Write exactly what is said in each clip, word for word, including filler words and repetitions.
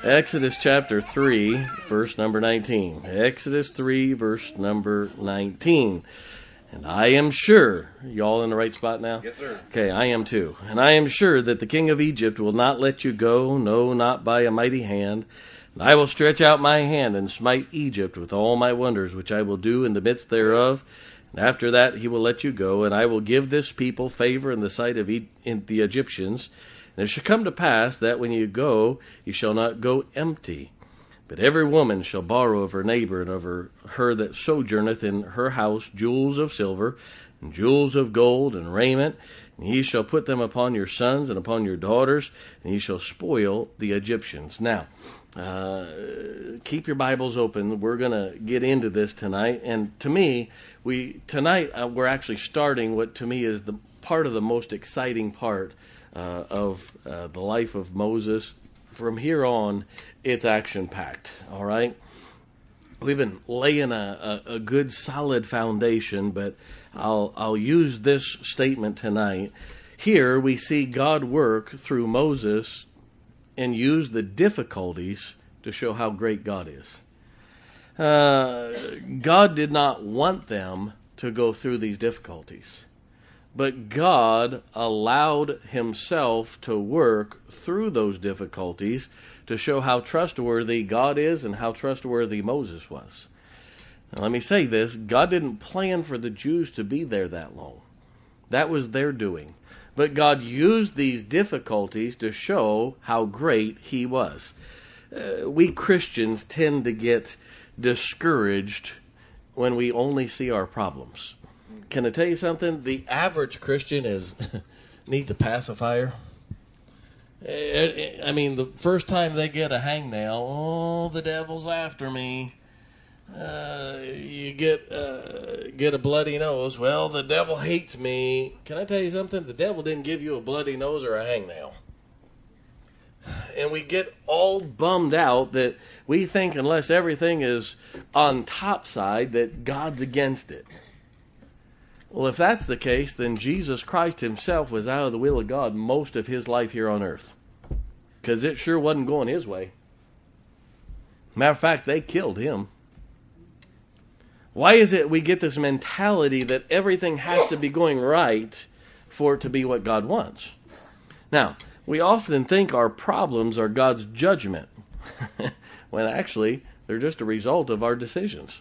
Exodus chapter three, verse number nineteen. Exodus three, verse number nineteen. And I am sure, y'all in the right spot now? Yes, sir. Okay, I am too. And I am sure that the king of Egypt will not let you go, no, not by a mighty hand. And I will stretch out my hand and smite Egypt with all my wonders, which I will do in the midst thereof. And after that he will let you go, and I will give this people favor in the sight of e- in the Egyptians. And it shall come to pass that when you go, you shall not go empty. But every woman shall borrow of her neighbor and of her, her that sojourneth in her house jewels of silver, and jewels of gold, and raiment. And ye shall put them upon your sons and upon your daughters, and ye shall spoil the Egyptians. Now, uh, keep your Bibles open. We're going to get into this tonight. And to me, we tonight uh, we're actually starting what to me is the part of the most exciting part uh, of uh, the life of Moses. From here on, it's action-packed, all right? We've been laying a, a, a good, solid foundation, but I'll, I'll use this statement tonight. Here we see God work through Moses and use the difficulties to show how great God is. Uh, God did not want them to go through these difficulties. But God allowed himself to work through those difficulties to show how trustworthy God is and how trustworthy Moses was. Now, let me say this. God didn't plan for the Jews to be there that long. That was their doing. But God used these difficulties to show how great he was. Uh, we Christians tend to get discouraged when we only see our problems. Can I tell you something? The average Christian is needs a pacifier. I mean, the first time they get a hangnail, oh, the devil's after me. Uh, you get uh, get a bloody nose. Well, the devil hates me. Can I tell you something? The devil didn't give you a bloody nose or a hangnail. And we get all bummed out that we think unless everything is on top side that God's against it. Well, if that's the case, then Jesus Christ himself was out of the will of God most of his life here on earth. Because it sure wasn't going his way. Matter of fact, they killed him. Why is it we get this mentality that everything has to be going right for it to be what God wants? Now, we often think our problems are God's judgment, when actually they're just a result of our decisions.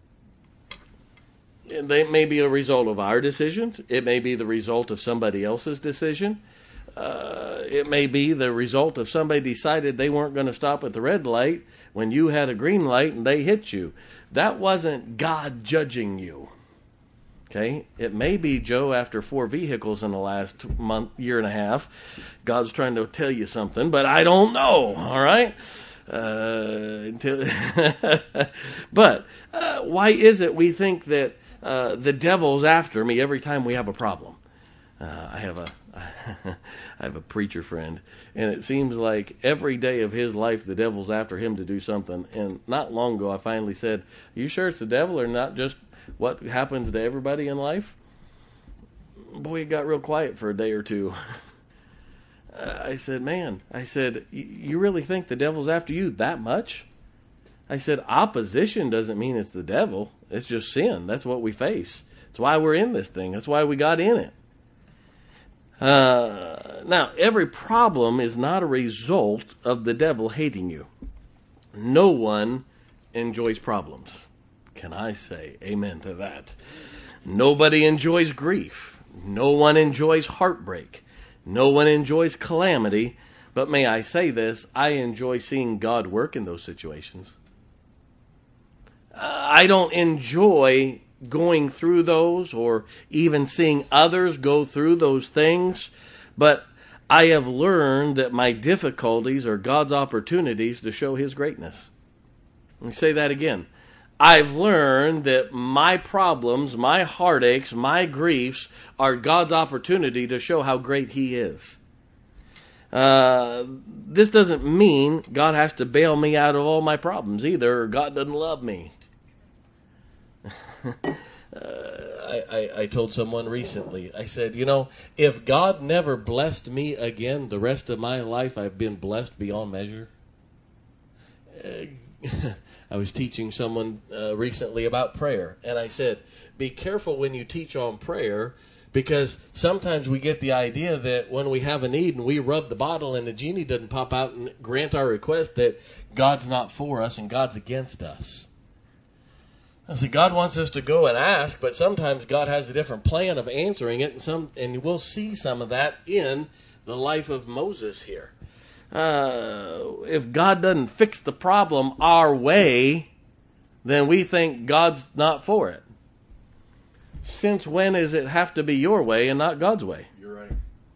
They may be a result of our decisions. It may be the result of somebody else's decision. Uh, it may be the result of somebody decided they weren't going to stop at the red light when you had a green light and they hit you. That wasn't God judging you. Okay? It may be, Joe, after four vehicles in the last month, year and a half, God's trying to tell you something, but I don't know. All right? Uh, until but uh, why is it we think that Uh, the devil's after me every time we have a problem? Uh, I have a I have a preacher friend, and it seems like every day of his life the devil's after him to do something. And not long ago I finally said, "Are you sure it's the devil or not just what happens to everybody in life?" Boy, it got real quiet for a day or two. uh, I said, "Man," I said, "you really think the devil's after you that much?" I said, opposition doesn't mean it's the devil. It's just sin. That's what we face. That's why we're in this thing. That's why we got in it. Uh, now, every problem is not a result of the devil hating you. No one enjoys problems. Can I say amen to that? Nobody enjoys grief. No one enjoys heartbreak. No one enjoys calamity. But may I say this, I enjoy seeing God work in those situations. I don't enjoy going through those or even seeing others go through those things, but I have learned that my difficulties are God's opportunities to show his greatness. Let me say that again. I've learned that my problems, my heartaches, my griefs are God's opportunity to show how great he is. Uh, this doesn't mean God has to bail me out of all my problems either, or God doesn't love me. uh, I, I, I told someone recently, I said, you know, if God never blessed me again the rest of my life, I've been blessed beyond measure. uh, I was teaching someone uh, recently about prayer, and I said, be careful when you teach on prayer, because sometimes we get the idea that when we have a need and we rub the bottle and the genie doesn't pop out and grant our request, that God's not for us and God's against us. I said, God wants us to go and ask, but sometimes God has a different plan of answering it, and some, and we'll see some of that in the life of Moses here. Uh, if God doesn't fix the problem our way, then we think God's not for it. Since when does it have to be your way and not God's way? You're right.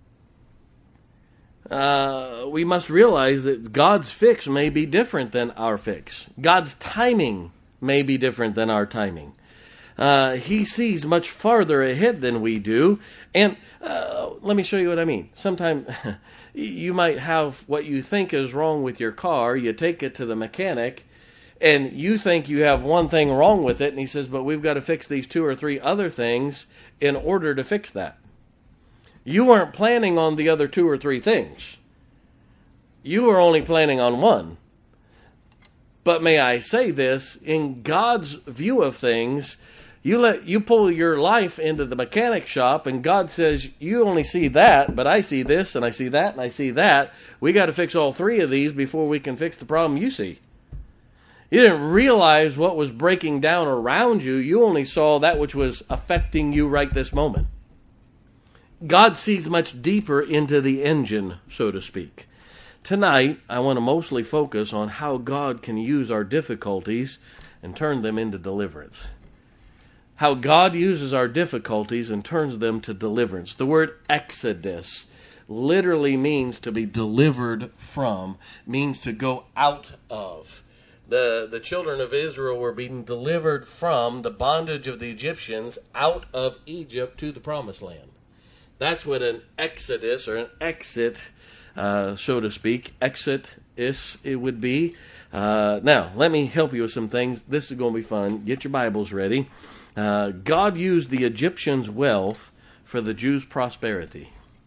Uh, we must realize that God's fix may be different than our fix. God's timing may be different than our timing. Uh, he sees much farther ahead than we do. And uh, let me show you what I mean. Sometimes you might have what you think is wrong with your car. You take it to the mechanic, and you think you have one thing wrong with it, and he says, but we've got to fix these two or three other things in order to fix that. You weren't planning on the other two or three things. You were only planning on one. But may I say this, in God's view of things, you let you pull your life into the mechanic shop, and God says, you only see that, but I see this, and I see that, and I see that. We got to fix all three of these before we can fix the problem you see. You didn't realize what was breaking down around you. You only saw that which was affecting you right this moment. God sees much deeper into the engine, so to speak. Tonight, I want to mostly focus on how God can use our difficulties and turn them into deliverance. How God uses our difficulties and turns them to deliverance. The word exodus literally means to be delivered from, means to go out of. The, the children of Israel were being delivered from the bondage of the Egyptians out of Egypt to the promised land. That's what an exodus or an exit, uh, so to speak, exit is, it would be. Uh, now, let me help you with some things. This is going to be fun. Get your Bibles ready. Uh, God used the Egyptians' wealth for the Jews' prosperity.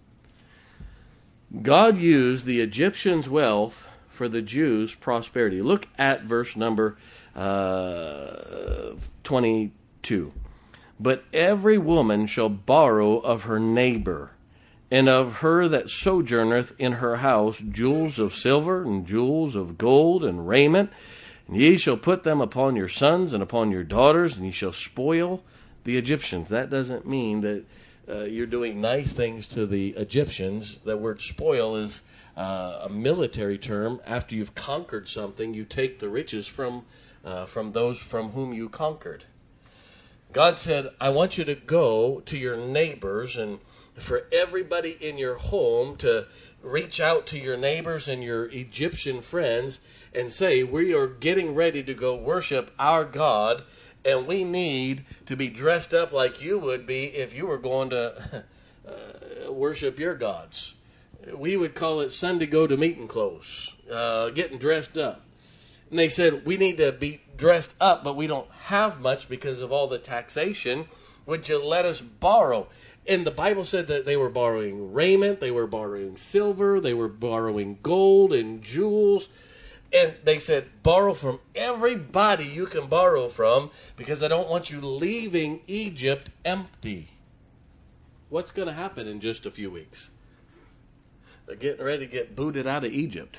God used the Egyptians' wealth for the Jews' prosperity. Look at verse number uh, twenty-two. But every woman shall borrow of her neighbor, and of her that sojourneth in her house, jewels of silver, and jewels of gold, and raiment. And ye shall put them upon your sons and upon your daughters, and ye shall spoil the Egyptians. That doesn't mean that uh, you're doing nice things to the Egyptians. The word spoil is uh, a military term. After you've conquered something, you take the riches from uh, from those from whom you conquered. God said, I want you to go to your neighbors, and for everybody in your home to reach out to your neighbors and your Egyptian friends and say, we are getting ready to go worship our God, and we need to be dressed up like you would be if you were going to uh, worship your gods. We would call it Sunday go to meeting clothes, uh, getting dressed up. And they said, we need to be dressed up, but we don't have much because of all the taxation. Would you let us borrow? And the Bible said that they were borrowing raiment, they were borrowing silver, they were borrowing gold and jewels. And they said, borrow from everybody you can borrow from, because I don't want you leaving Egypt empty. What's going to happen in just a few weeks? They're getting ready to get booted out of Egypt.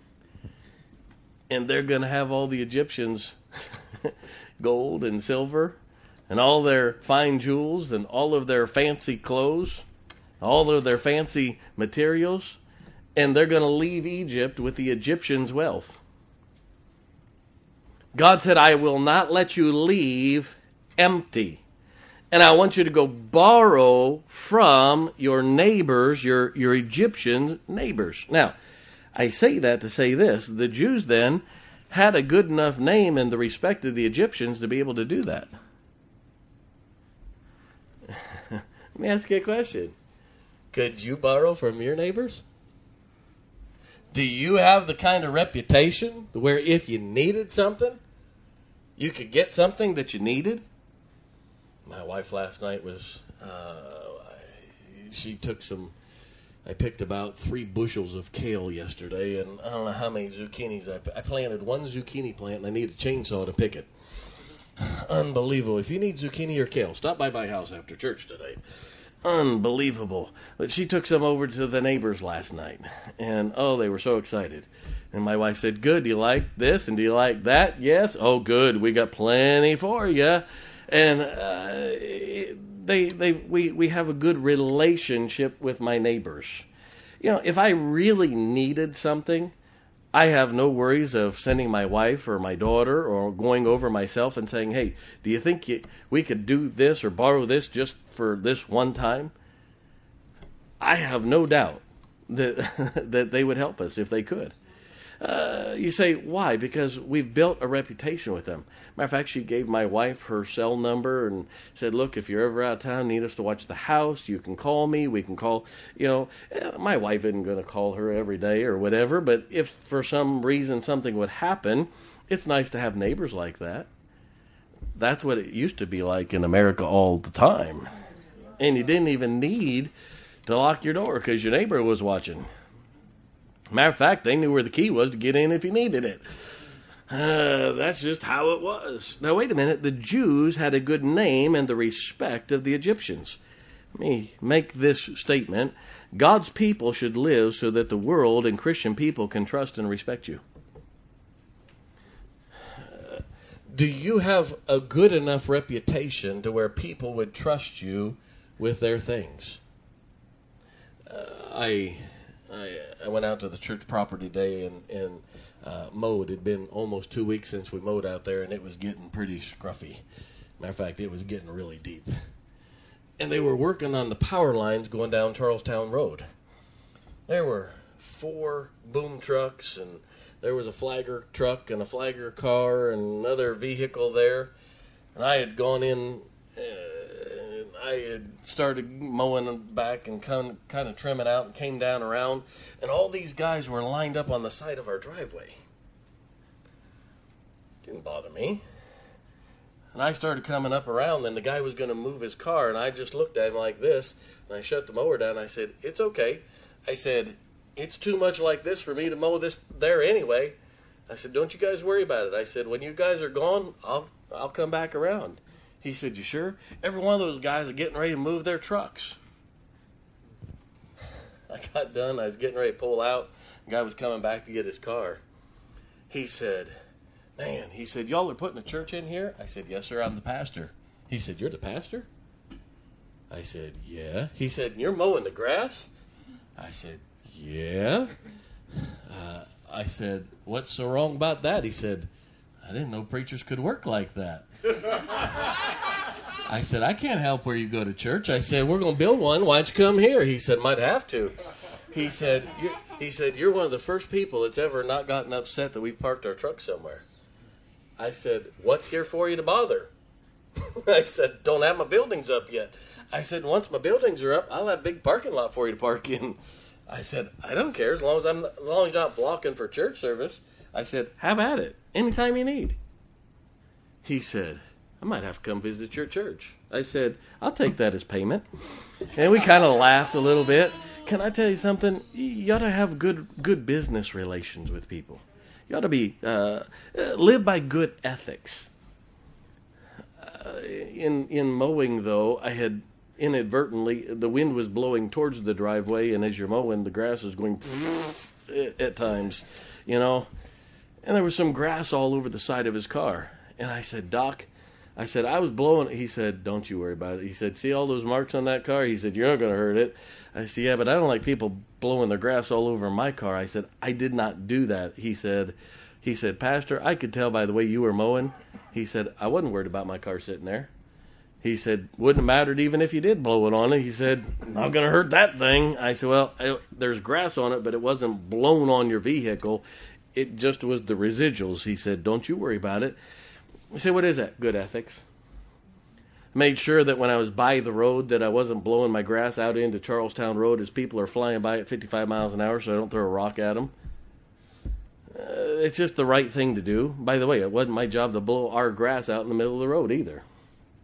And they're going to have all the Egyptians gold and silver and all their fine jewels and all of their fancy clothes, all of their fancy materials, and they're going to leave Egypt with the Egyptians' wealth. God said, I will not let you leave empty. And I want you to go borrow from your neighbors, your, your Egyptian neighbors. Now, I say that to say this. The Jews then had a good enough name in the respect of the Egyptians to be able to do that. Let me ask you a question. Could you borrow from your neighbors? Do you have the kind of reputation where if you needed something, you could get something that you needed? My wife last night was, uh, she took some I picked about three bushels of kale yesterday, and I don't know how many zucchinis I, I planted. One zucchini plant, and I need a chainsaw to pick it. Unbelievable. If you need zucchini or kale, stop by my house after church today. Unbelievable. But she took some over to the neighbors last night, and oh, they were so excited. And my wife said, good, do you like this, and do you like that? Yes? Oh, good, we got plenty for you. And uh, they, they, we, we have a good relationship with my neighbors. You know, if I really needed something, I have no worries of sending my wife or my daughter or going over myself and saying, hey, do you think you, we could do this or borrow this just for this one time? I have no doubt that that they would help us if they could. Uh, you say, why? Because we've built a reputation with them. Matter of fact, she gave my wife her cell number and said, look, if you're ever out of town, need us to watch the house, you can call me. We can call, you know, my wife isn't going to call her every day or whatever, but if for some reason something would happen, it's nice to have neighbors like that. That's what it used to be like in America all the time. And you didn't even need to lock your door because your neighbor was watching. Matter of fact, they knew where the key was to get in if you needed it. Uh, that's just how it was. Now, wait a minute. The Jews had a good name and the respect of the Egyptians. Let me make this statement. God's people should live so that the world and Christian people can trust and respect you. Uh, do you have a good enough reputation to where people would trust you with their things? Uh, I... I, I went out to the church property day and, and uh, mowed. It had been almost two weeks since we mowed out there, and it was getting pretty scruffy. Matter of fact, it was getting really deep. And they were working on the power lines going down Charlestown Road. There were four boom trucks, and there was a flagger truck and a flagger car and another vehicle there. And I had gone in... Uh, I had started mowing back and kind of trimming out and came down around, and all these guys were lined up on the side of our driveway. Didn't bother me. And I started coming up around, and the guy was going to move his car, and I just looked at him like this, and I shut the mower down, and I said, it's okay. I said, it's too much like this for me to mow this there anyway. I said, don't you guys worry about it. I said, when you guys are gone, I'll I'll come back around. He said, you sure? Every one of those guys are getting ready to move their trucks. I got done. I was getting ready to pull out. The guy was coming back to get his car. He said, man, he said, y'all are putting a church in here? I said, yes, sir, I'm the pastor. He said, you're the pastor? I said, yeah. He said, you're mowing the grass? I said, yeah. Uh, I said, what's so wrong about that? He said, I didn't know preachers could work like that. I said, I can't help where you go to church. I said, we're going to build one. Why don't you come here? He said, might have to. He said, you're, he said, you're one of the first people that's ever not gotten upset that we've parked our truck somewhere. I said, what's here for you to bother? I said, don't have my buildings up yet. I said, once my buildings are up, I'll have a big parking lot for you to park in. I said, I don't care as long as I'm as long as you're not blocking for church service. I said, have at it anytime you need. He said, I might have to come visit your church. I said, I'll take that as payment. And we kind of laughed a little bit. Can I tell you something? You ought to have good good business relations with people. You ought to be uh, live by good ethics. Uh, in in mowing, though, I had inadvertently, the wind was blowing towards the driveway, and as you're mowing, the grass is going at times, you know. And there was some grass all over the side of his car. And I said, Doc, I said, I was blowing. He said, don't you worry about it. He said, see all those marks on that car? He said, you're not going to hurt it. I said, yeah, but I don't like people blowing their grass all over my car. I said, I did not do that. He said, he said, Pastor, I could tell by the way you were mowing. He said, I wasn't worried about my car sitting there. He said, wouldn't have mattered even if you did blow it on it. He said, not going to hurt that thing. I said, well, I, there's grass on it, but it wasn't blown on your vehicle. It just was the residuals. He said, don't you worry about it. I said, what is that? Good ethics. Made sure that when I was by the road that I wasn't blowing my grass out into Charlestown Road as people are flying by at fifty-five miles an hour so I don't throw a rock at them. Uh, it's just the right thing to do. By the way, it wasn't my job to blow our grass out in the middle of the road either.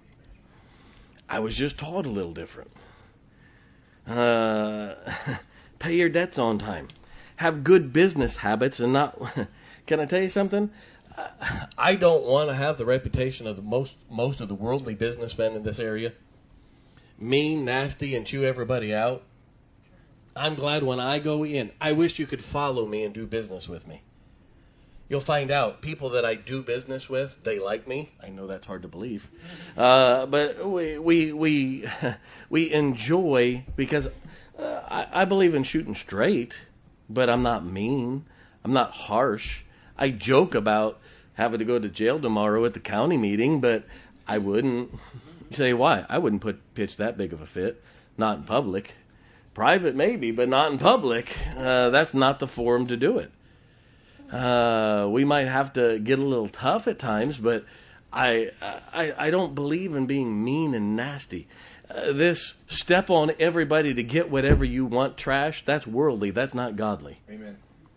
I was just taught a little different. Uh, Pay your debts on time. Have good business habits and not... Can I tell you something? I don't want to have the reputation of the most most of the worldly businessmen in this area. Mean, nasty, and chew everybody out. I'm glad when I go in, I wish you could follow me and do business with me. You'll find out people that I do business with, they like me. I know that's hard to believe. Uh, but we we we, we enjoy, because uh, I, I believe in shooting straight, but I'm not mean. I'm not harsh. I joke about having to go to jail tomorrow at the county meeting, but I wouldn't. You say, why? I wouldn't put pitch that big of a fit. Not in public. Private maybe, but not in public. Uh, that's not the forum to do it. Uh, we might have to get a little tough at times, but I I, I don't believe in being mean and nasty. Uh, this step on everybody to get whatever you want trash, that's worldly. That's not godly. Amen.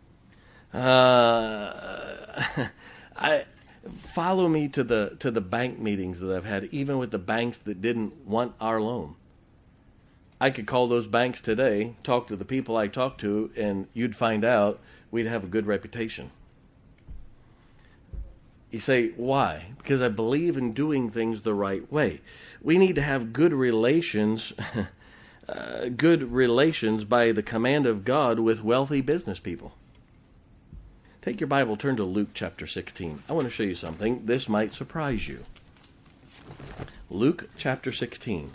Uh, I follow me to the to the bank meetings that I've had, even with the banks that didn't want our loan. I could call those banks today, talk to the people I talked to, and you'd find out we'd have a good reputation. You say, why? Because I believe in doing things the right way. We need to have good relations, uh, good relations by the command of God with wealthy business people. Take your Bible, turn to Luke chapter sixteen. I want to show you something. This might surprise you. Luke chapter sixteen.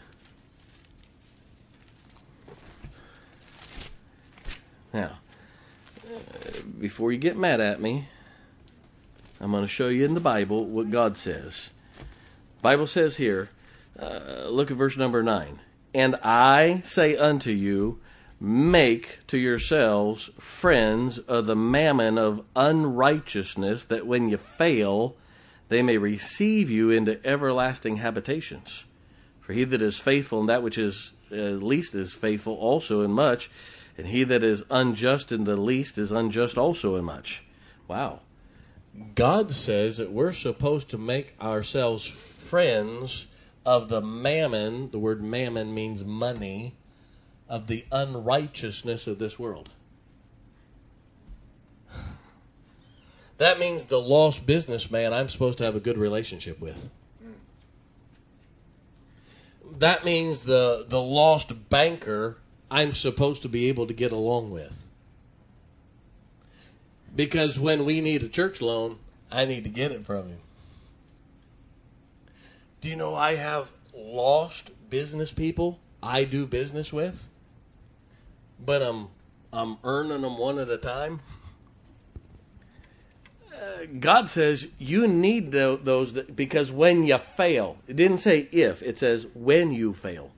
Now, before you get mad at me, I'm going to show you in the Bible what God says. The Bible says here, uh, look at verse number nine. And I say unto you, make to yourselves friends of the mammon of unrighteousness, that when you fail, they may receive you into everlasting habitations. For he that is faithful in that which is uh, least is faithful also in much, and he that is unjust in the least is unjust also in much. Wow. God says that we're supposed to make ourselves friends of the mammon. The word mammon means money. Of the unrighteousness of this world. That means the lost businessman I'm supposed to have a good relationship with. That means the, the lost banker I'm supposed to be able to get along with. Because when we need a church loan, I need to get it from him. Do you know I have lost business people I do business with? But I'm I'm earning them one at a time. Uh, God says you need the, those that, because when you fail, it didn't say if, it says when you fail.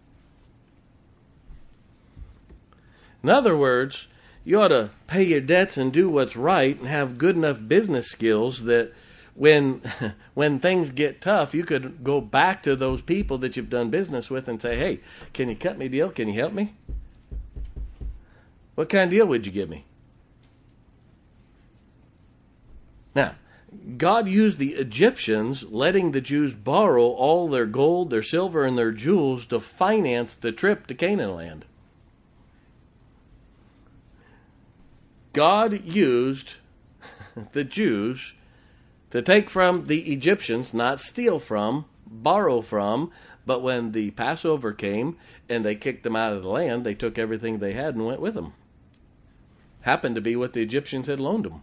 In other words, you ought to pay your debts and do what's right and have good enough business skills that when when things get tough, you could go back to those people that you've done business with and say, hey, can you cut me a deal? Can you help me? What kind of deal would you give me? Now, God used the Egyptians, letting the Jews borrow all their gold, their silver, and their jewels to finance the trip to Canaan land. God used the Jews to take from the Egyptians, not steal from, borrow from, but when the Passover came and they kicked them out of the land, they took everything they had and went with them. Happened to be what the Egyptians had loaned them.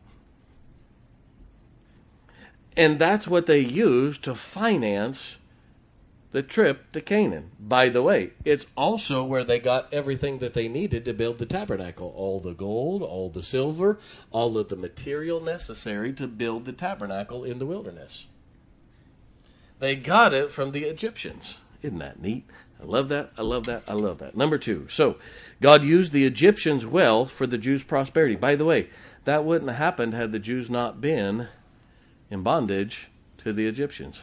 And that's what they used to finance the trip to Canaan. By the way, it's also where they got everything that they needed to build the tabernacle. All the gold, all the silver, all of the material necessary to build the tabernacle in the wilderness. They got it from the Egyptians. Isn't that neat? I love that. I love that. I love that. Number two. So, God used the Egyptians' wealth for the Jews' prosperity. By the way, that wouldn't have happened had the Jews not been in bondage to the Egyptians.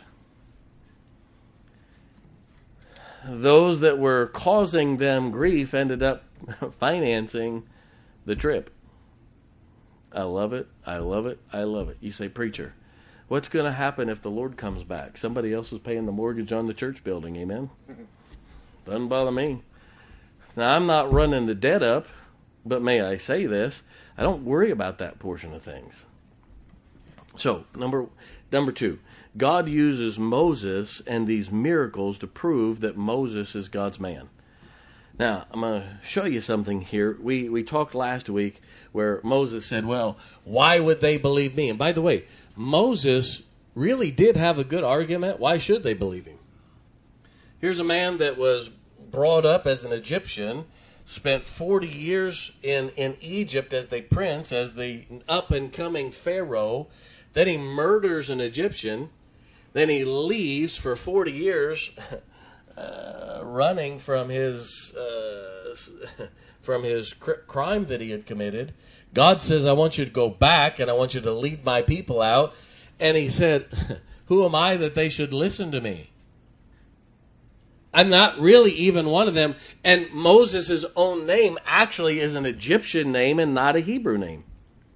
Those that were causing them grief ended up financing the trip. I love it. I love it. I love it. You say, preacher, what's going to happen if the Lord comes back? Somebody else is paying the mortgage on the church building. Amen? Doesn't bother me. Now, I'm not running the debt up. But may I say this, I don't worry about that portion of things. So, number number two, God uses Moses and these miracles to prove that Moses is God's man. Now, I'm going to show you something here. We we talked last week where Moses said, well, why would they believe me? And by the way, Moses really did have a good argument. Why should they believe him? Here's a man that was brought up as an Egyptian, spent forty years in, in Egypt as the prince, as the up-and-coming Pharaoh. Then he murders an Egyptian. Then he leaves for forty years uh, running from his uh, from his cr- crime that he had committed. God says, I want you to go back and I want you to lead my people out. And he said, who am I that they should listen to me? I'm not really even one of them. And Moses' own name actually is an Egyptian name and not a Hebrew name.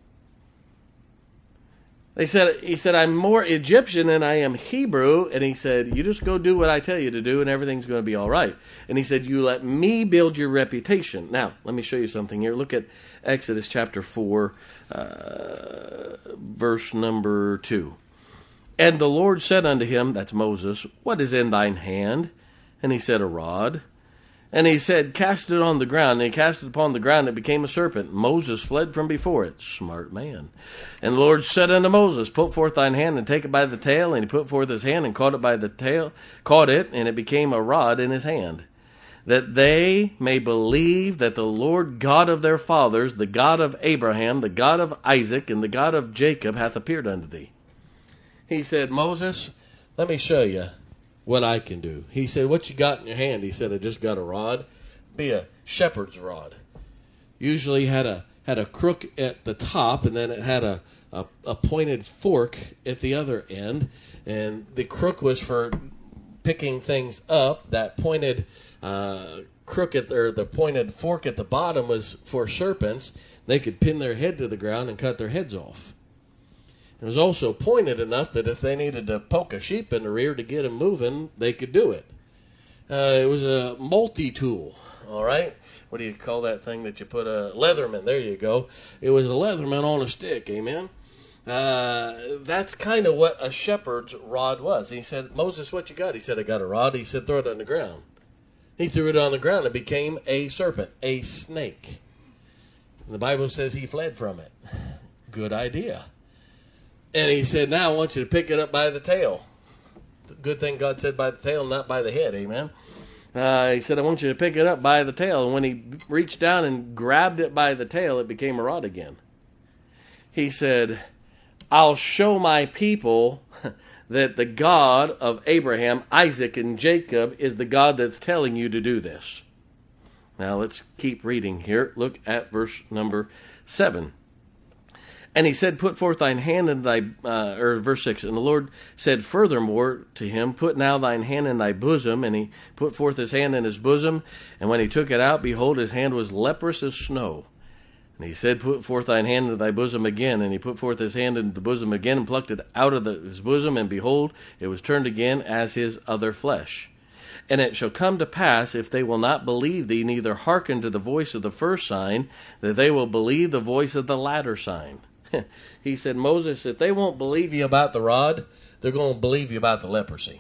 They said, he said, I'm more Egyptian than I am Hebrew. And he said, you just go do what I tell you to do and everything's going to be all right. And he said, you let me build your reputation. Now, let me show you something here. Look at Exodus chapter four, uh, verse number two. And the Lord said unto him, that's Moses, what is in thine hand? And he said, a rod. And he said, cast it on the ground. And he cast it upon the ground, and it became a serpent. Moses fled from before it. Smart man. And the Lord said unto Moses, put forth thine hand, and take it by the tail. And he put forth his hand, and caught it by the tail, caught it, and it became a rod in his hand. That they may believe that the Lord God of their fathers, the God of Abraham, the God of Isaac, and the God of Jacob, hath appeared unto thee. He said, Moses, let me show you what I can do. He said, what you got in your hand? He said, I just got a rod. Be a shepherd's rod. Usually had a had a crook at the top, and then it had a, a, a pointed fork at the other end. And the crook was for picking things up. That pointed uh, crook at, or the pointed fork at the bottom was for serpents. They could pin their head to the ground and cut their heads off. It was also pointed enough that if they needed to poke a sheep in the rear to get him moving, they could do it. Uh, it was a multi-tool, all right? What do you call that thing that you put a Leatherman? There you go. It was a Leatherman on a stick, amen? Uh, that's kind of what a shepherd's rod was. He said, Moses, what you got? He said, I got a rod. He said, throw it on the ground. He threw it on the ground. It became a serpent, a snake. And the Bible says he fled from it. Good idea. And he said, now I want you to pick it up by the tail. Good thing God said by the tail, not by the head, amen? Uh, he said, I want you to pick it up by the tail. And when he reached down and grabbed it by the tail, it became a rod again. He said, I'll show my people that the God of Abraham, Isaac, and Jacob is the God that's telling you to do this. Now let's keep reading here. Look at verse number seven. And he said, put forth thine hand in thy, uh, or verse six, and the Lord said furthermore to him, put now thine hand in thy bosom. And he put forth his hand in his bosom, and when he took it out, behold, his hand was leprous as snow. And he said, put forth thine hand into thy bosom again. And he put forth his hand into the bosom again, and plucked it out of the, his bosom, and behold, it was turned again as his other flesh. And it shall come to pass, if they will not believe thee, neither hearken to the voice of the first sign, that they will believe the voice of the latter sign. He said, Moses, if they won't believe you about the rod, they're going to believe you about the leprosy.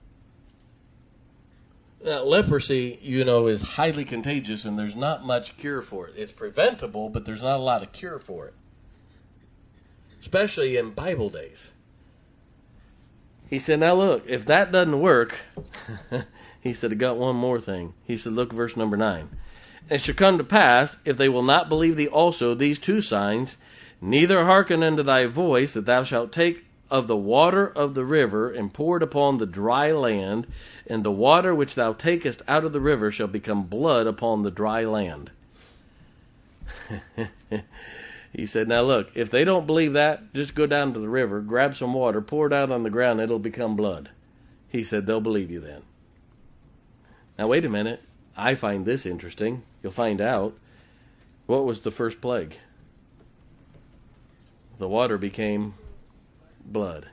Now, leprosy, you know, is highly contagious, and there's not much cure for it. It's preventable, but there's not a lot of cure for it, especially in Bible days. He said, now look, if that doesn't work, he said, I got one more thing. He said, look, verse number nine. And it shall come to pass, if they will not believe thee also, these two signs, neither hearken unto thy voice, that thou shalt take of the water of the river, and pour it upon the dry land, and the water which thou takest out of the river shall become blood upon the dry land. He said, now look, if they don't believe that, just go down to the river, grab some water, pour it out on the ground, and it'll become blood. He said, they'll believe you then. Now wait a minute, I find this interesting. You'll find out. What was the first plague? The water became blood.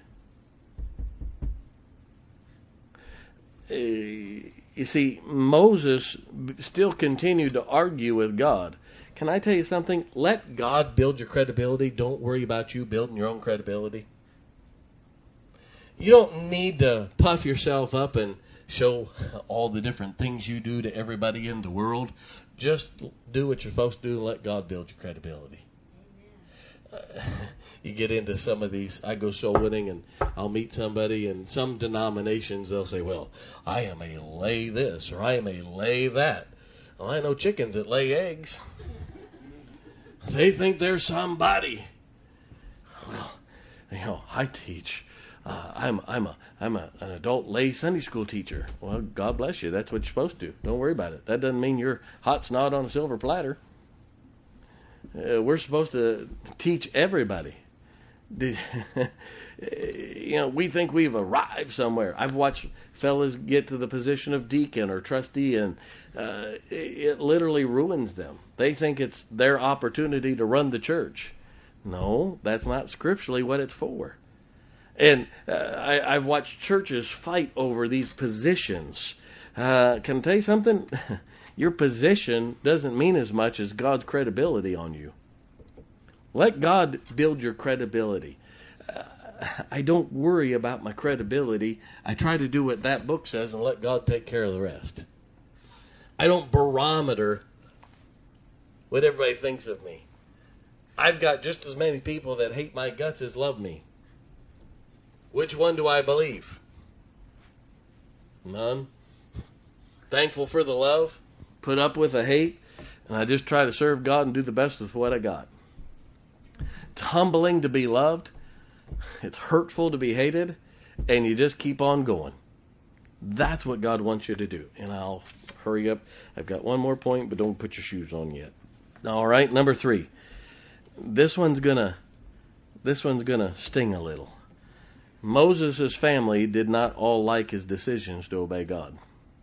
Uh, you see, Moses still continued to argue with God. can I tell you something? Let God build your credibility. Don't worry about you building your own credibility. You don't need to puff yourself up and show all the different things you do to everybody in the world. Just do what you're supposed to do and let God build your credibility. Uh, you get into some of these, I go soul winning and I'll meet somebody, and some denominations they'll say, well, I am a lay this or I am a lay that. Well, I know chickens that lay eggs. They think they're somebody. Well, you know, I teach. Uh, I'm I'm a I'm a, an adult lay Sunday school teacher. Well, God bless you. That's what you're supposed to do. Don't worry about it. That doesn't mean you're hot snot on a silver platter. Uh, we're supposed to teach everybody. Did, you know, we think we've arrived somewhere. I've watched fellas get to the position of deacon or trustee, and uh, it, it literally ruins them. They think it's their opportunity to run the church. No, that's not scripturally what it's for. And uh, I, I've watched churches fight over these positions. Uh, can I tell you something? Your position doesn't mean as much as God's credibility on you. Let God build your credibility. Uh, I don't worry about my credibility. I try to do what that book says and let God take care of the rest. I don't barometer what everybody thinks of me. I've got just as many people that hate my guts as love me. Which one do I believe? None. Thankful for the love, put up with the hate, and I just try to serve God and do the best with what I got. It's humbling to be loved. It's hurtful to be hated, and you just keep on going. That's what God wants you to do. And I'll hurry up. I've got one more point, but don't put your shoes on yet. All right, number three. This one's gonna, this one's gonna sting a little. Moses' family did not all like his decisions to obey God.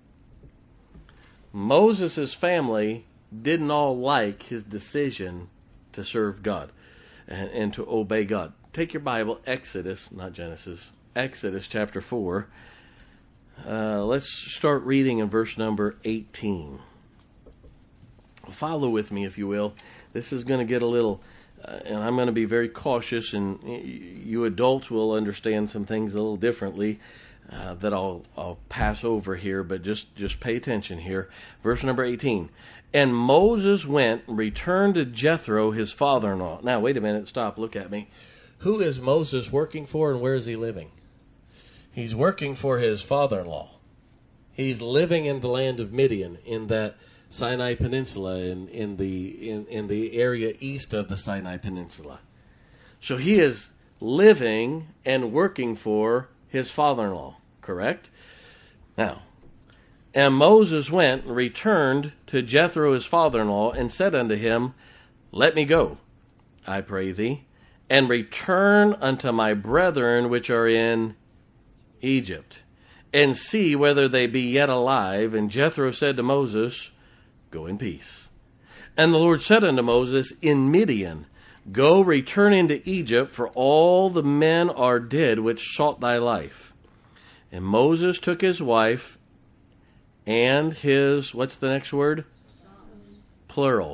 Moses' family didn't all like his decision to serve God and, and to obey God. Take your Bible, Exodus, not Genesis, Exodus chapter four. Uh, let's start reading in verse number eighteen. Follow with me, if you will. This is going to get a little... Uh, and I'm going to be very cautious, and you adults will understand some things a little differently uh, that I'll I'll pass over here, but just, just pay attention here. Verse number eighteen. And Moses went and returned to Jethro, his father-in-law. Now, wait a minute. Stop. Look at me. Who is Moses working for, and where is he living? He's working for his father-in-law. He's living in the land of Midian, in that Sinai Peninsula, in, in the in, in the area east of the Sinai Peninsula. So he is living and working for his father-in-law, correct? Now, and Moses went and returned to Jethro his father-in-law and said unto him, Let me go, I pray thee, and return unto my brethren which are in Egypt, and see whether they be yet alive. And Jethro said to Moses, Go in peace. And the Lord said unto Moses in Midian, Go, return into Egypt, for all the men are dead which sought thy life. And Moses took his wife and his, what's the next word? Plural.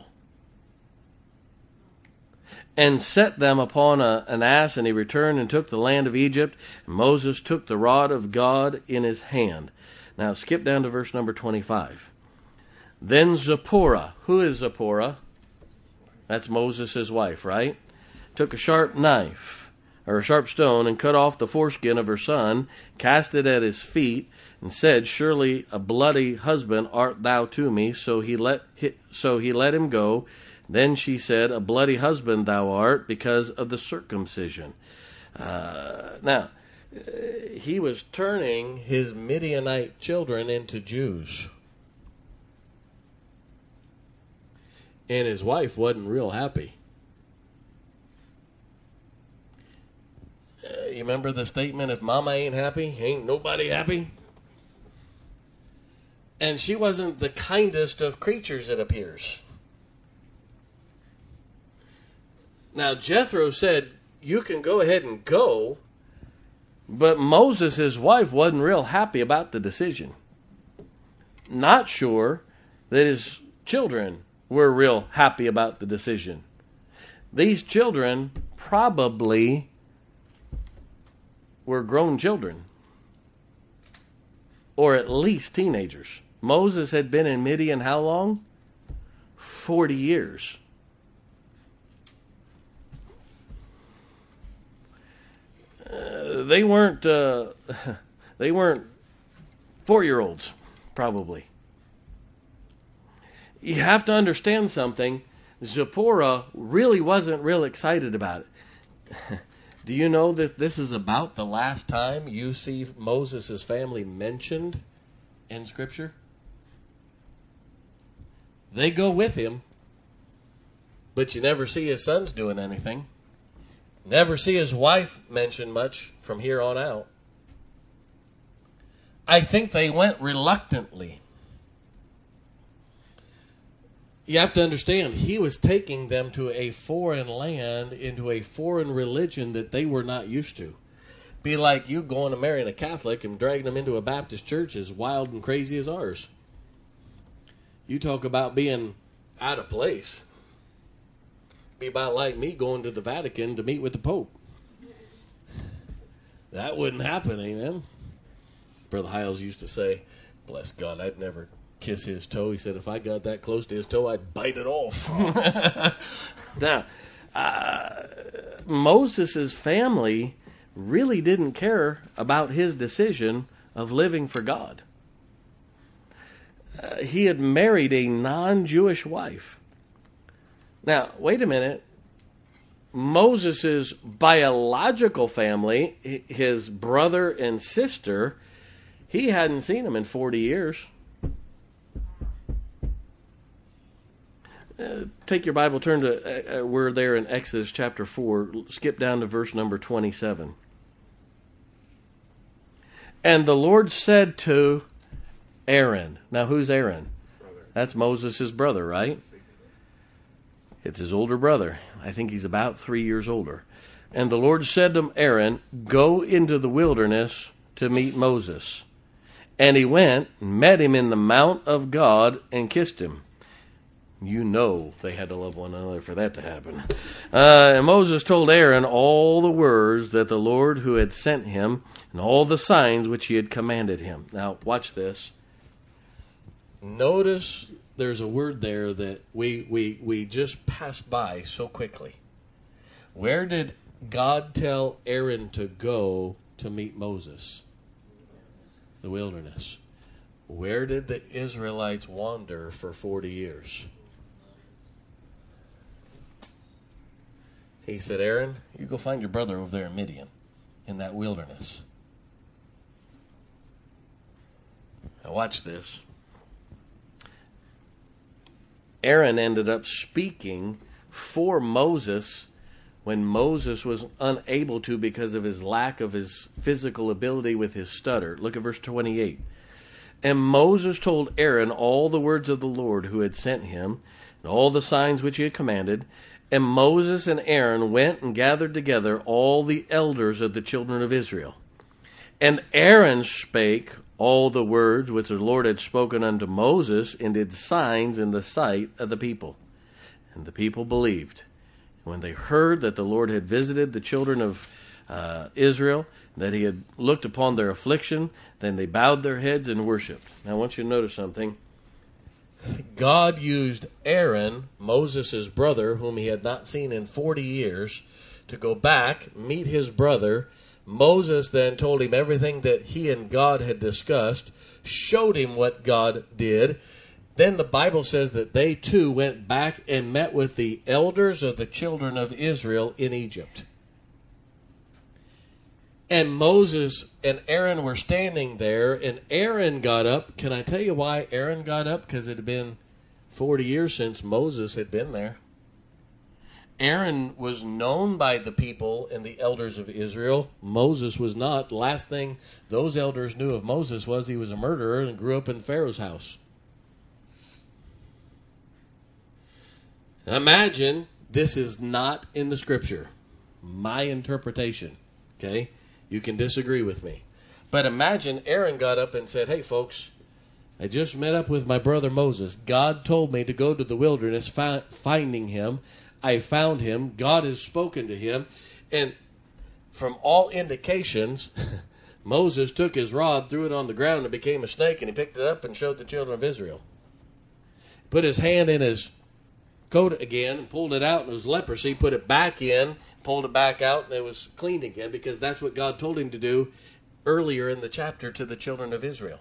And set them upon a, an ass, and he returned and took the land of Egypt. And Moses took the rod of God in his hand. Now skip down to verse number twenty-five. Then Zipporah, who is Zipporah? That's Moses' wife, right? Took a sharp knife, or a sharp stone, and cut off the foreskin of her son, cast it at his feet, and said, Surely a bloody husband art thou to me. So he let so he let him go. Then she said, A bloody husband thou art, because of the circumcision. Uh, now, he was turning his Midianite children into Jews. And his wife wasn't real happy. Uh, you remember the statement, if mama ain't happy, ain't nobody happy? And she wasn't the kindest of creatures, it appears. Now, Jethro said, you can go ahead and go, but Moses, his wife, wasn't real happy about the decision. Not sure that his children were real happy about the decision. These children probably were grown children, or at least teenagers. Moses had been in Midian how long? Forty years. Uh, they weren't. Uh, they weren't four-year-olds, probably. You have to understand something. Zipporah really wasn't real excited about it. Do you know that this is about the last time you see Moses' family mentioned in Scripture? They go with him, but you never see his sons doing anything. Never see his wife mentioned much from here on out. I think they went reluctantly. You have to understand, he was taking them to a foreign land, into a foreign religion that they were not used to. Be like you going to marrying a Catholic and dragging them into a Baptist church as wild and crazy as ours. You talk about being out of place. Be about like me going to the Vatican to meet with the Pope. That wouldn't happen, amen? Brother Hiles used to say, bless God, I'd never kiss his toe. He said, if I got that close to his toe, I'd bite it off. Now, uh, Moses' family really didn't care about his decision of living for God. Uh, he had married a non-Jewish wife. Now, wait a minute. Moses' biological family, his brother and sister, he hadn't seen them in forty years. Uh, take your Bible, turn to, uh, we're there in Exodus chapter four, skip down to verse number twenty-seven. And the Lord said to Aaron. Now, who's Aaron? Brother. That's Moses' brother, right? It's his older brother. I think he's about three years older. And the Lord said to Aaron, go into the wilderness to meet Moses. And he went and met him in the mount of God and kissed him. You know they had to love one another for that to happen. Uh, and Moses told Aaron all the words that the Lord who had sent him and all the signs which he had commanded him. Now, watch this. Notice there's a word there that we, we, we just passed by so quickly. Where did God tell Aaron to go to meet Moses? The wilderness. Where did the Israelites wander for forty years? He said, Aaron, you go find your brother over there in Midian, in that wilderness. Now watch this. Aaron ended up speaking for Moses when Moses was unable to because of his lack of his physical ability with his stutter. Look at verse twenty-eight. And Moses told Aaron all the words of the Lord who had sent him, and all the signs which he had commanded. And Moses and Aaron went and gathered together all the elders of the children of Israel. And Aaron spake all the words which the Lord had spoken unto Moses, and did signs in the sight of the people. And the people believed. When they heard that the Lord had visited the children of uh, Israel, that he had looked upon their affliction, then they bowed their heads and worshipped. Now I want you to notice something. God used Aaron, Moses' brother, whom he had not seen in forty years, to go back, meet his brother. Moses then told him everything that he and God had discussed, showed him what God did. Then the Bible says that they too went back and met with the elders of the children of Israel in Egypt. And Moses and Aaron were standing there, and Aaron got up. Can I tell you why Aaron got up? Because it had been forty years since Moses had been there. Aaron was known by the people and the elders of Israel. Moses was not. The last thing those elders knew of Moses was he was a murderer and grew up in Pharaoh's house. Imagine this is not in the Scripture. My interpretation. Okay? You can disagree with me. But imagine Aaron got up and said, hey, folks, I just met up with my brother Moses. God told me to go to the wilderness fi- finding him. I found him. God has spoken to him. And from all indications, Moses took his rod, threw it on the ground, and became a snake, and he picked it up and showed the children of Israel. Put his hand in his coat again and pulled it out, and it was leprosy. Put it back in, pulled it back out, and it was clean again, because that's what God told him to do earlier in the chapter to the children of Israel.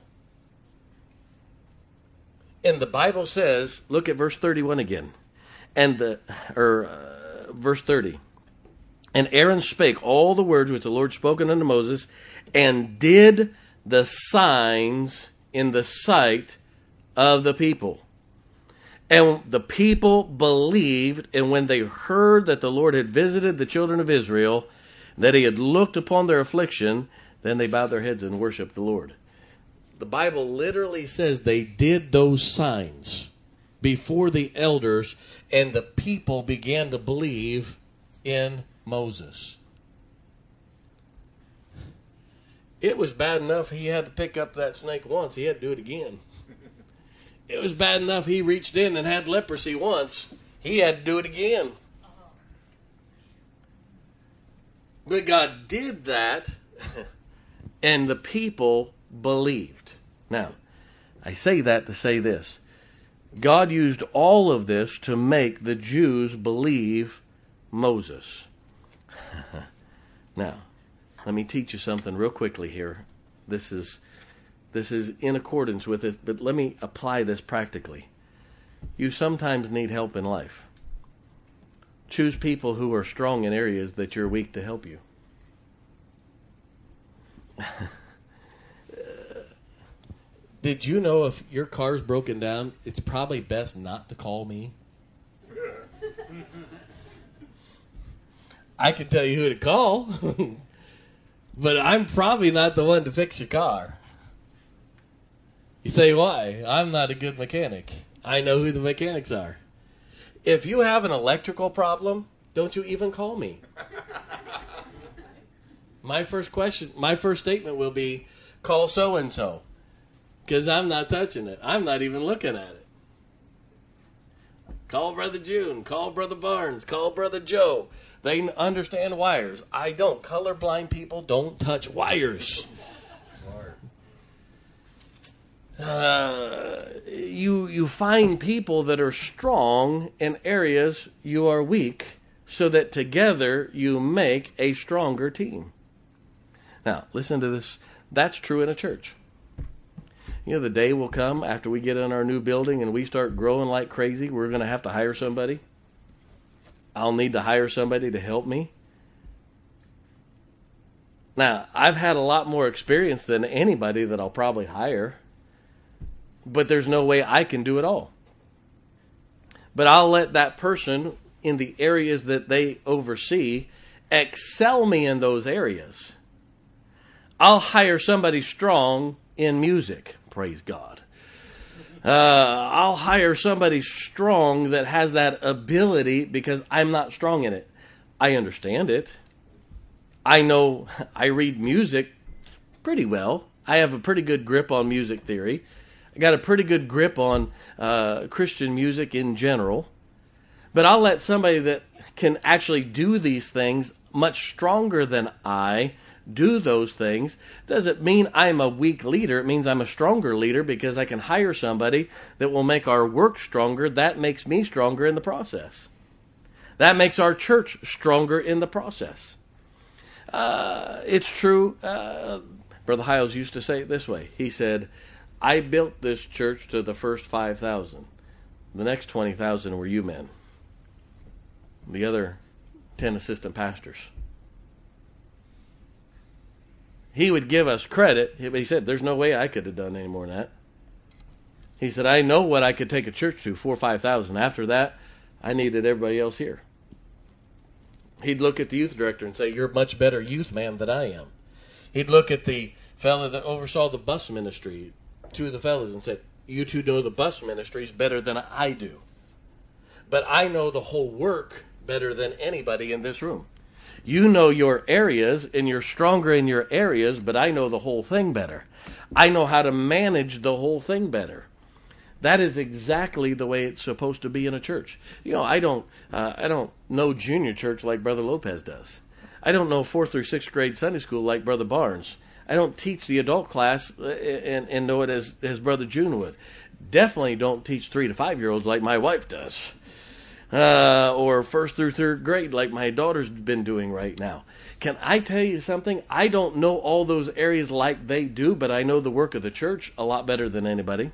And the Bible says, look at verse thirty-one again, and the or uh, verse thirty. And Aaron spake all the words which the Lord spoken unto Moses, and did the signs in the sight of the people. And the people believed, and when they heard that the Lord had visited the children of Israel, that he had looked upon their affliction, then they bowed their heads and worshiped the Lord. The Bible literally says they did those signs before the elders, and the people began to believe in Moses. It was bad enough he had to pick up that snake once. He had to do it again. It was bad enough he reached in and had leprosy once. He had to do it again. But God did that, and the people believed. Now, I say that to say this. God used all of this to make the Jews believe Moses. Now, let me teach you something real quickly here. This is this is in accordance with this, but let me apply this practically. You sometimes need help in life. Choose people who are strong in areas that you're weak to help you. Did you know if your car's broken down, it's probably best not to call me? I can tell you who to call, but I'm probably not the one to fix your car. You say, why? I'm not a good mechanic. I know who the mechanics are. If you have an electrical problem, don't you even call me. My first question, my first statement will be, call so-and-so. Because I'm not touching it. I'm not even looking at it. Call Brother June. Call Brother Barnes. Call Brother Joe. They understand wires. I don't. Colorblind people don't touch wires. Uh, you you find people that are strong in areas you are weak, so that together you make a stronger team. Now, listen to this. That's true in a church. You know, the day will come after we get in our new building and we start growing like crazy, we're going to have to hire somebody. I'll need to hire somebody to help me. Now, I've had a lot more experience than anybody that I'll probably hire, but there's no way I can do it all. But I'll let that person in the areas that they oversee excel me in those areas. I'll hire somebody strong in music. Praise God. Uh, I'll hire somebody strong that has that ability because I'm not strong in it. I understand it. I know I read music pretty well. I have a pretty good grip on music theory. I got a pretty good grip on uh, Christian music in general. But I'll let somebody that can actually do these things much stronger than I do those things. Doesn't mean I'm a weak leader. It means I'm a stronger leader because I can hire somebody that will make our work stronger. That makes me stronger in the process. That makes our church stronger in the process. Uh, it's true. Uh, Brother Hiles used to say it this way. He said, I built this church to the first five thousand. The next twenty thousand were you men. The other ten assistant pastors. He would give us credit, but he said, there's no way I could have done any more than that. He said, I know what I could take a church to, four or five thousand. After that, I needed everybody else here. He'd look at the youth director and say, you're a much better youth man than I am. He'd look at the fella that oversaw the bus ministry, two of the fellas, and said, you two know the bus ministries better than I do. But I know the whole work better than anybody in this room. You know your areas, and you're stronger in your areas, but I know the whole thing better. I know how to manage the whole thing better. That is exactly the way it's supposed to be in a church. You know, I don't, uh, I don't know junior church like Brother Lopez does. I don't know fourth through sixth grade Sunday school like Brother Barnes. I don't teach the adult class and, and know it as, as Brother June would. Definitely don't teach three to five year olds like my wife does. Uh, or first through third grade like my daughter's been doing right now. Can I tell you something? I don't know all those areas like they do, but I know the work of the church a lot better than anybody.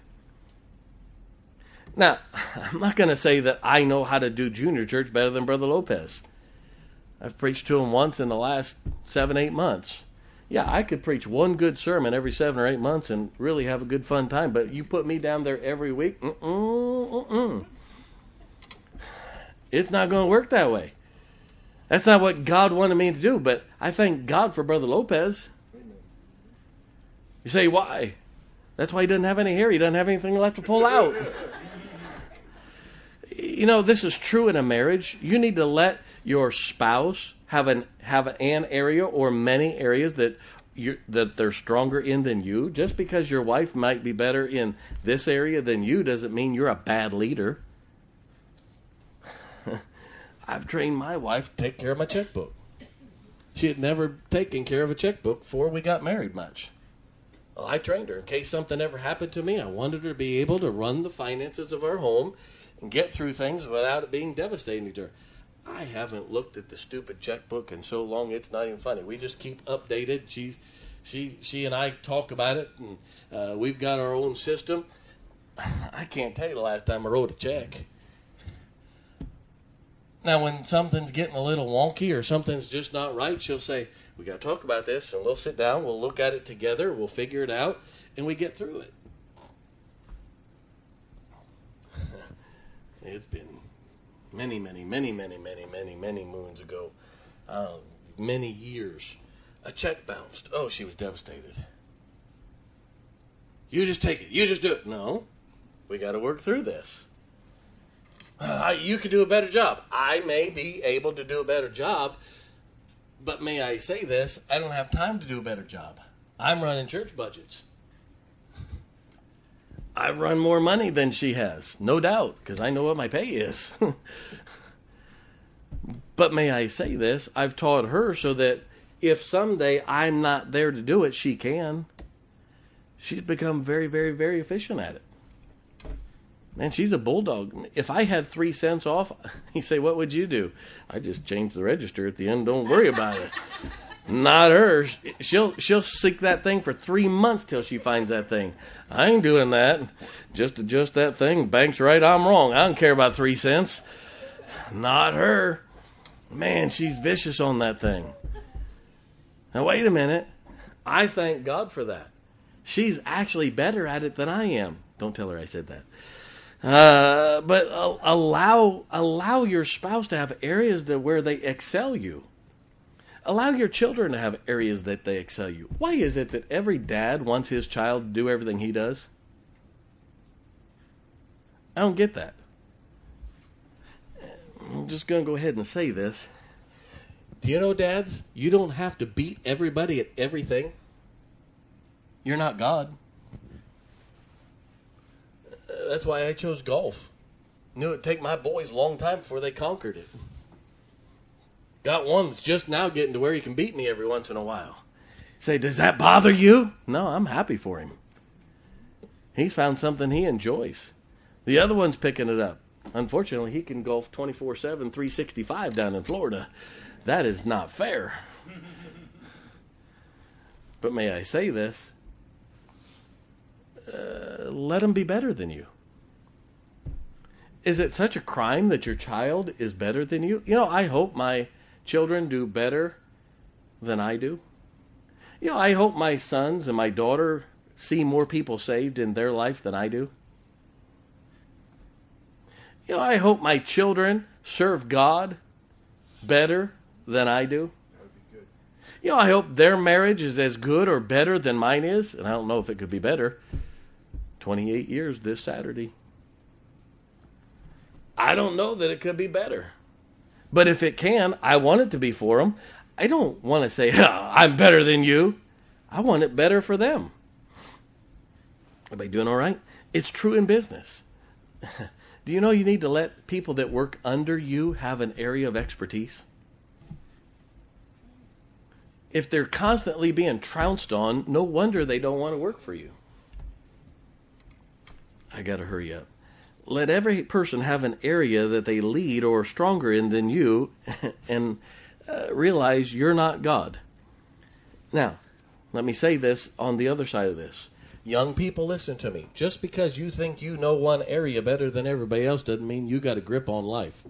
Now, I'm not going to say that I know how to do junior church better than Brother Lopez. I've preached to him once in the last seven, eight months. Yeah, I could preach one good sermon every seven or eight months and really have a good fun time, but you put me down there every week, mm-mm, mm-mm. It's not going to work that way. That's not what God wanted me to do, but I thank God for Brother Lopez. You say, why? That's why he doesn't have any hair. He doesn't have anything left to pull out. You know, this is true in a marriage. You need to let your spouse have an have an area or many areas that you that they're stronger in than you. Just because your wife might be better in this area than you doesn't mean you're a bad leader. I've trained my wife to take care of my checkbook. She had never taken care of a checkbook before we got married much. Well, I trained her. In case something ever happened to me, I wanted her to be able to run the finances of our home and get through things without it being devastating to her. I haven't looked at the stupid checkbook in so long it's not even funny. We just keep updated. She's, she she and I talk about it, and uh, we've got our own system. I can't tell you the last time I wrote a check. Now, when something's getting a little wonky or something's just not right, she'll say, we got to talk about this, and we'll sit down, we'll look at it together, we'll figure it out, and we get through it. It's been many, many, many, many, many, many, many moons ago, um, many years. A check bounced. Oh, she was devastated. You just take it. You just do it. No, we got to work through this. Uh, you could do a better job. I may be able to do a better job, but may I say this, I don't have time to do a better job. I'm running church budgets. I run more money than she has, no doubt, because I know what my pay is. But may I say this, I've taught her so that if someday I'm not there to do it, she can. She's become very, very, very efficient at it. Man, she's a bulldog. If I had three cents off, you say, what would you do? I just change the register at the end. Don't worry about it. Not her. She'll she'll seek that thing for three months till she finds that thing. I ain't doing that. Just adjust that thing. Bank's right, I'm wrong. I don't care about three cents. Not her. Man, she's vicious on that thing. Now, wait a minute. I thank God for that. She's actually better at it than I am. Don't tell her I said that. Uh, but uh, allow allow your spouse to have areas that where they excel you. Allow your children to have areas that they excel you. Why is it that every dad wants his child to do everything he does? I don't get that. I'm just going to go ahead and say this. Do you know, dads, you don't have to beat everybody at everything. You're not God. That's why I chose golf. Knew it'd take my boys a long time before they conquered it. Got one that's just now getting to where he can beat me every once in a while. Say, does that bother you? No, I'm happy for him. He's found something he enjoys. The other one's picking it up. Unfortunately, he can golf twenty-four seven, three sixty-five down in Florida. That is not fair. But may I say this? Uh, let him be better than you. Is it such a crime that your child is better than you? You know, I hope my children do better than I do. You know, I hope my sons and my daughter see more people saved in their life than I do. You know, I hope my children serve God better than I do. That would be good. You know, I hope their marriage is as good or better than mine is. And I don't know if it could be better. twenty-eight years this Saturday. I don't know that it could be better. But if it can, I want it to be for them. I don't want to say, oh, I'm better than you. I want it better for them. Everybody doing all right? It's true in business. Do you know you need to let people that work under you have an area of expertise? If they're constantly being trounced on, no wonder they don't want to work for you. I got to hurry up. Let every person have an area that they lead or are stronger in than you, and uh, realize you're not God. Now, let me say this on the other side of this. Young people, listen to me. Just because you think you know one area better than everybody else doesn't mean you got a grip on life.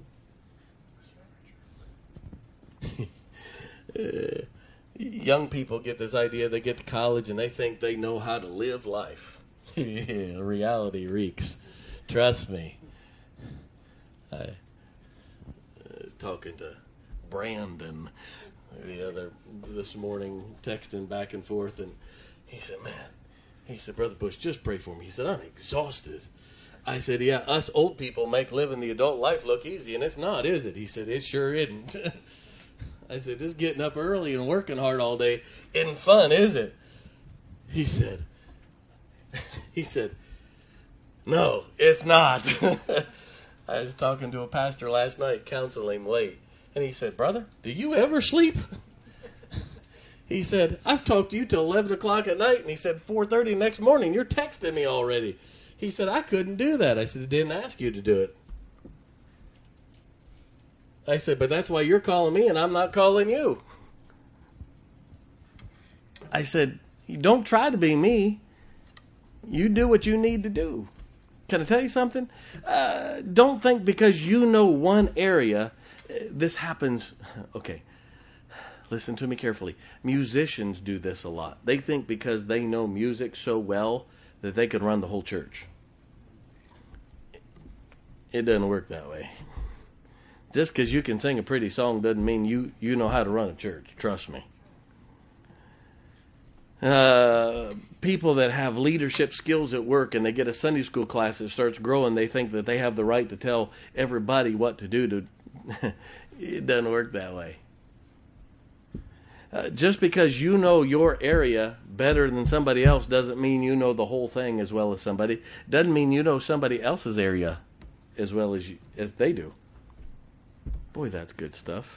uh, young people get this idea, they get to college and they think they know how to live life. Yeah, reality reeks. Trust me. I was talking to Brandon the other this morning, texting back and forth, and he said, man, he said, Brother Bush, just pray for me. He said, I'm exhausted. I said, yeah, us old people make living the adult life look easy, and it's not, is it? He said, it sure isn't. I said, this getting up early and working hard all day isn't fun, is it? He said, he said, no, it's not. I was talking to a pastor last night, counseling him late, and he said, brother, do you ever sleep? He said, I've talked to you till eleven o'clock at night, and he said, four thirty next morning, you're texting me already. He said, I couldn't do that. I said, I didn't ask you to do it. I said, but that's why you're calling me and I'm not calling you. I said, don't try to be me. You do what you need to do. Can I tell you something? Uh, don't think because you know one area, uh, this happens. Okay, listen to me carefully. Musicians do this a lot. They think because they know music so well that they could run the whole church. It doesn't work that way. Just because you can sing a pretty song doesn't mean you, you know how to run a church. Trust me. Uh, people that have leadership skills at work and they get a Sunday school class that starts growing, they think that they have the right to tell everybody what to do. To It doesn't work that way. Uh, just because you know your area better than somebody else doesn't mean you know the whole thing as well as somebody. Doesn't mean you know somebody else's area as well as you, as they do. Boy, that's good stuff.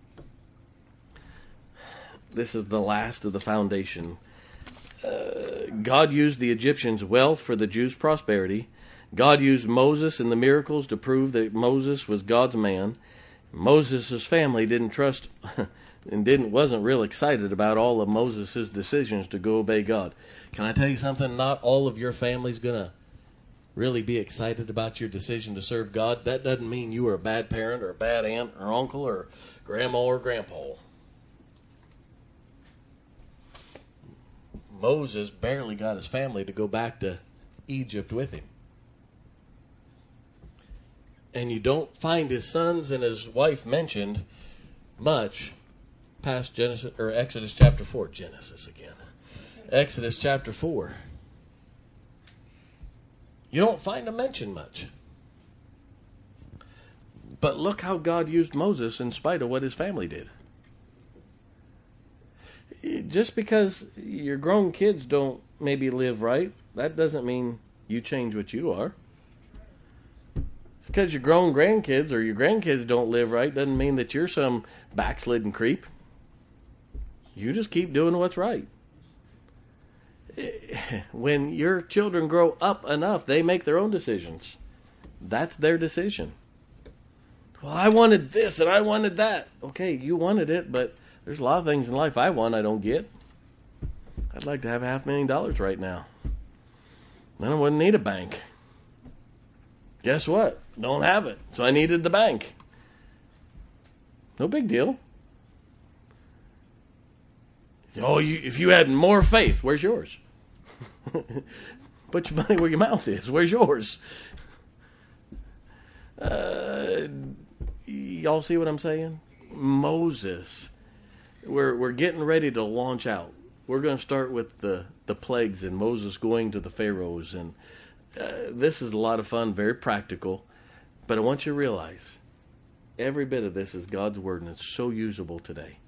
This is the last of the foundation. Uh, God used the Egyptians' wealth for the Jews' prosperity. God used Moses and the miracles to prove that Moses was God's man. Moses' family didn't trust and didn't wasn't real excited about all of Moses' decisions to go obey God. Can I tell you something? Not all of your family's going to really be excited about your decision to serve God. That doesn't mean you were a bad parent or a bad aunt or uncle or grandma or grandpa. Moses barely got his family to go back to Egypt with him. And you don't find his sons and his wife mentioned much past Genesis or Exodus chapter four. Genesis again. Exodus chapter four. You don't find them mentioned much. But look how God used Moses in spite of what his family did. Just because your grown kids don't maybe live right, that doesn't mean you change what you are. Because your grown grandkids or your grandkids don't live right doesn't mean that you're some backslidden creep. You just keep doing what's right. When your children grow up enough, they make their own decisions. That's their decision. Well, I wanted this and I wanted that. Okay, you wanted it, but there's a lot of things in life I want I don't get. I'd like to have a half million dollars right now. Then I wouldn't need a bank. Guess what? Don't have it. So I needed the bank. No big deal. Oh, you, if you had more faith, where's yours? Put your money where your mouth is. Where's yours? Uh, y'all see what I'm saying? Moses. We're we're getting ready to launch out. We're going to start with the, the plagues and Moses going to the Pharaohs. And uh, this is a lot of fun, very practical. But I want you to realize every bit of this is God's word, and it's so usable today.